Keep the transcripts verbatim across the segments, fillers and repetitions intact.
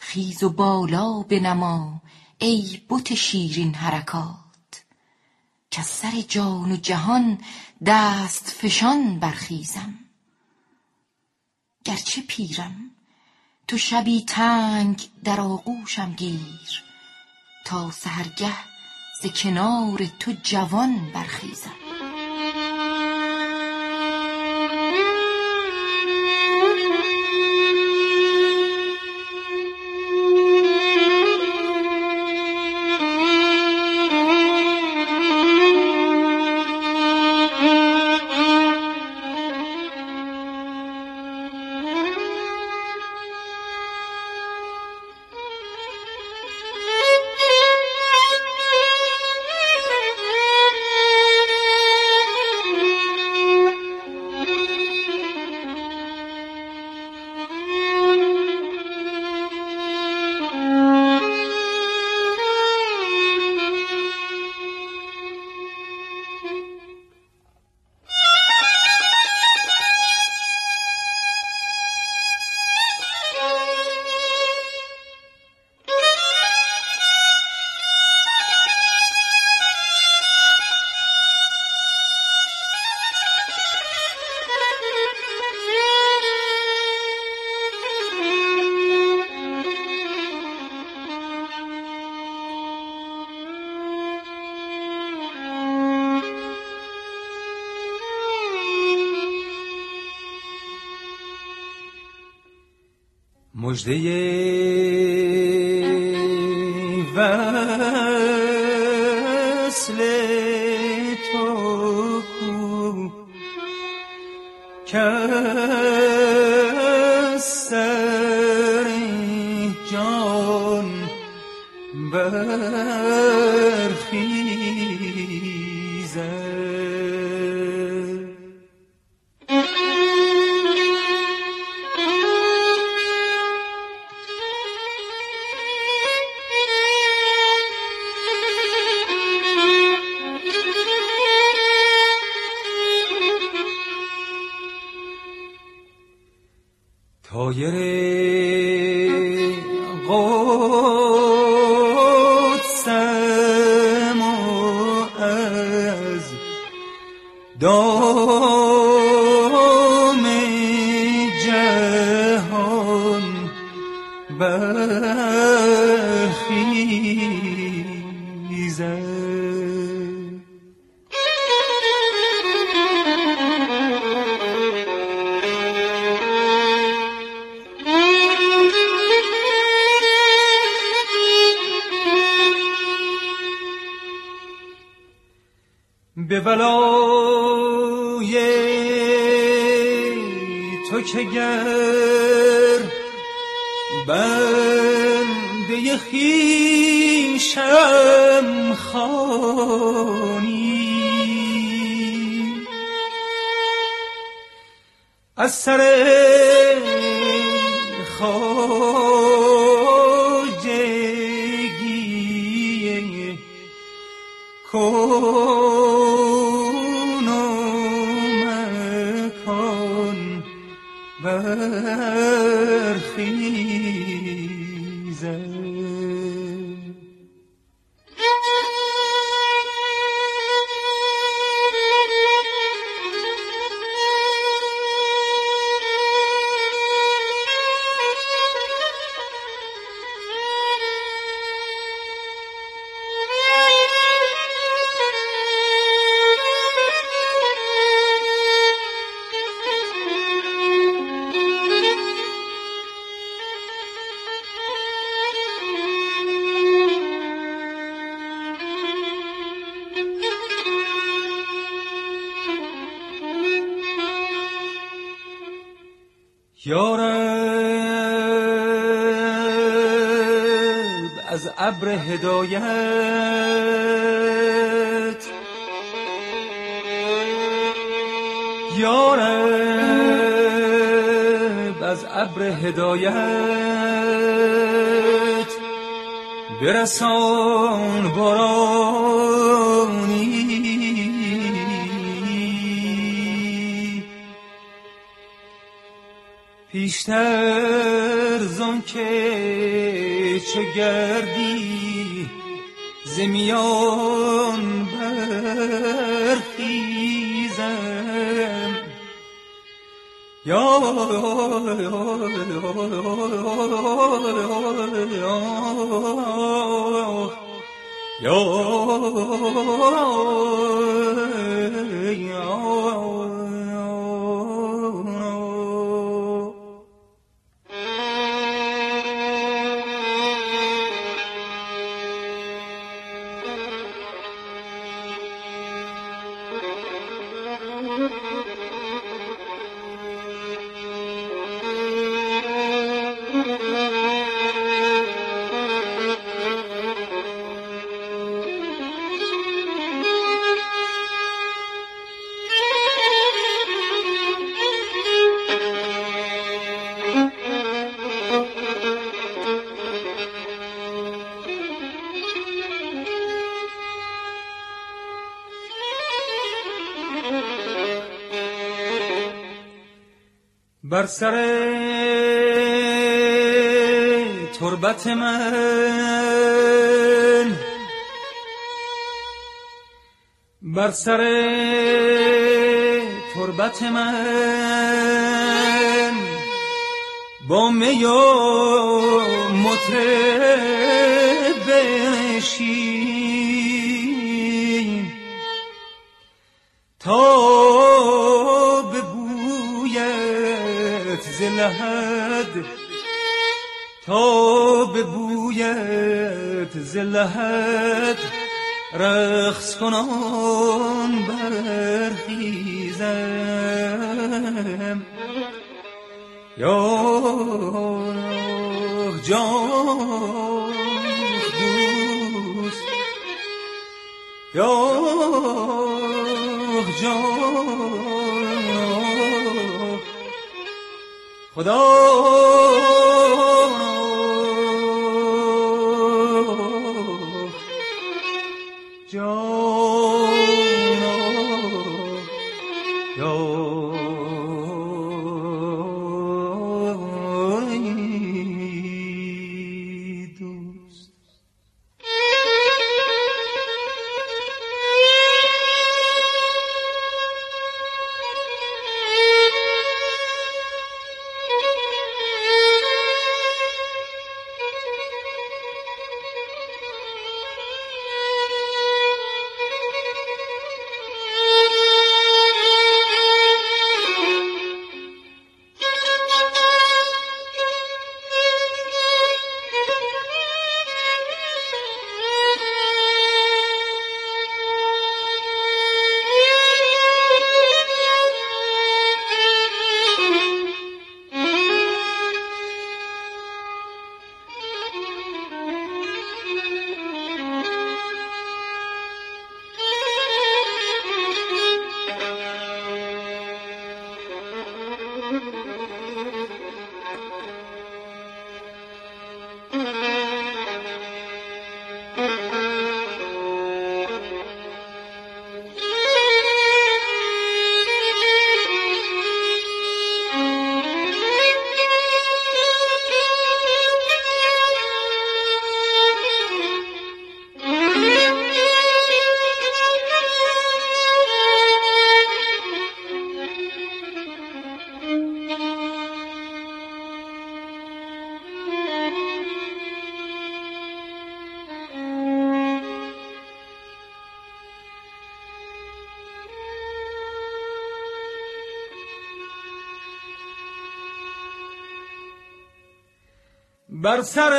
خیز و بالا بنما ای بت شیرین حرکات، که از سر جان و جهان دست فشان برخیزم. گرچه پیرم تو شبی تنگ در آغوشم گیر، تا سحرگه ز کنار تو جوان برخیزم. مژده وصل تو که از سر جان برخیزد. طایر قدسم از دام جهان برخیزد. به ولای تو که گر بنده خویشم خوانی، از سر خواجگی کون و مکان برخیزد. یارب از ابر هدایت، یارب از ابر هدایت برسان بارانی، پیشتر زان که چو گردی ز میان برخیزم یا یا بر سر تربت من بر سر تربت من با می و مطرب بنشین تا به بویت ز لحد تا به بویت ز لحد رقص کنان برخیزم یا جان دوست یا جان خدا بر سر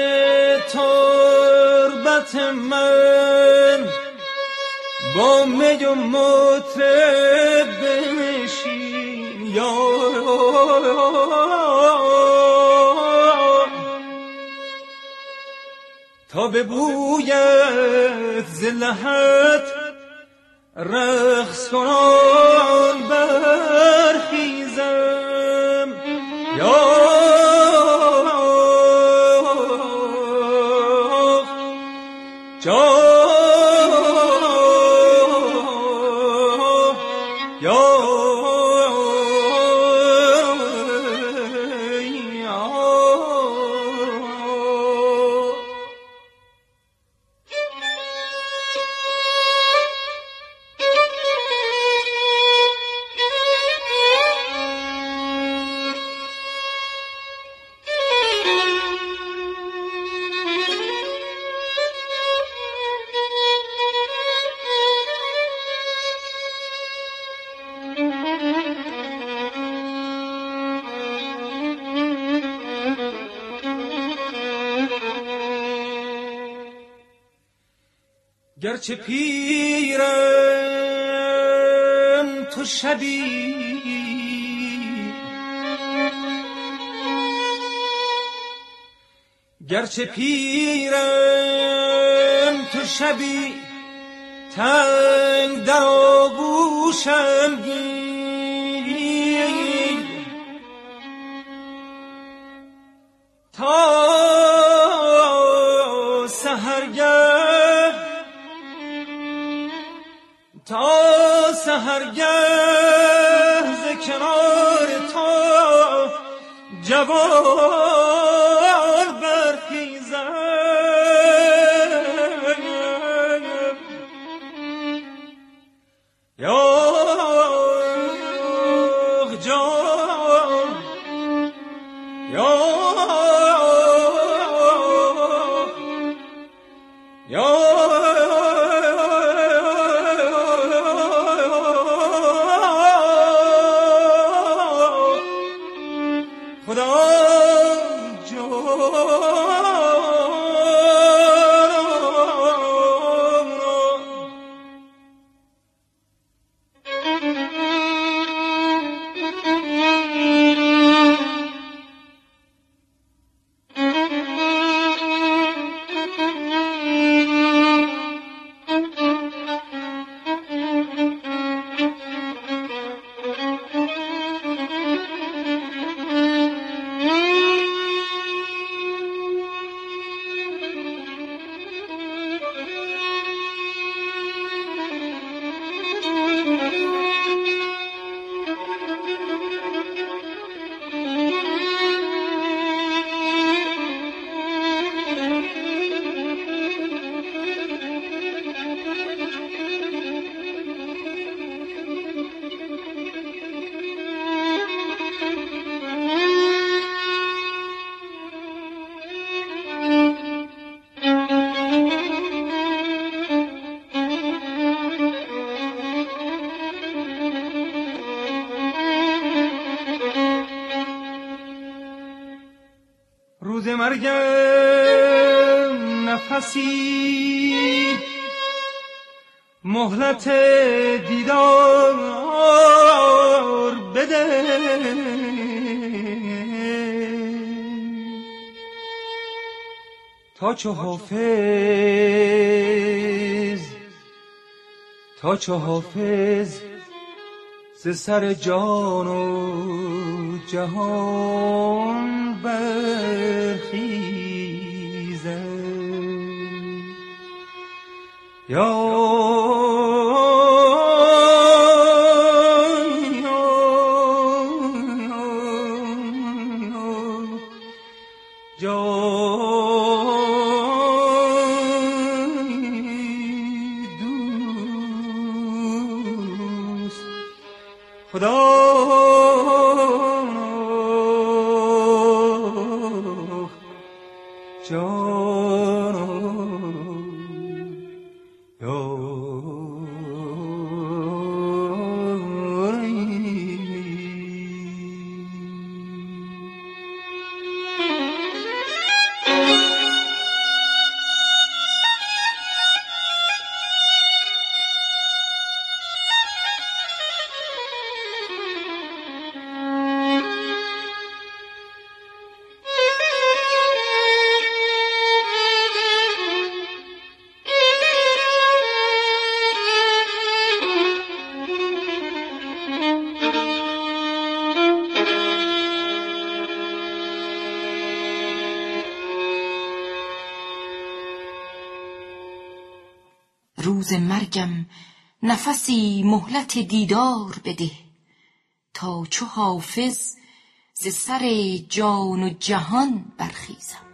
تربت من با می و مطرب بنشین یا تا به بویت ز لحد رقص کنان برخیزم یا گرچه پیرم تو شبی گرچه پیرم تو شبی تنگ در آغوشم گیر تا سحرگه تا سحرگه ز کنار تو جوان برخیزم یا جان یا یا روز مرگم نفسی مهلت دیدار بده تا چو حافظ تا چو حافظ ز سر جان و جهان برخیزم یا خدا روز مرگم نفسی مهلت دیدار بده تا چو حافظ ز سر جان و جهان برخیزم.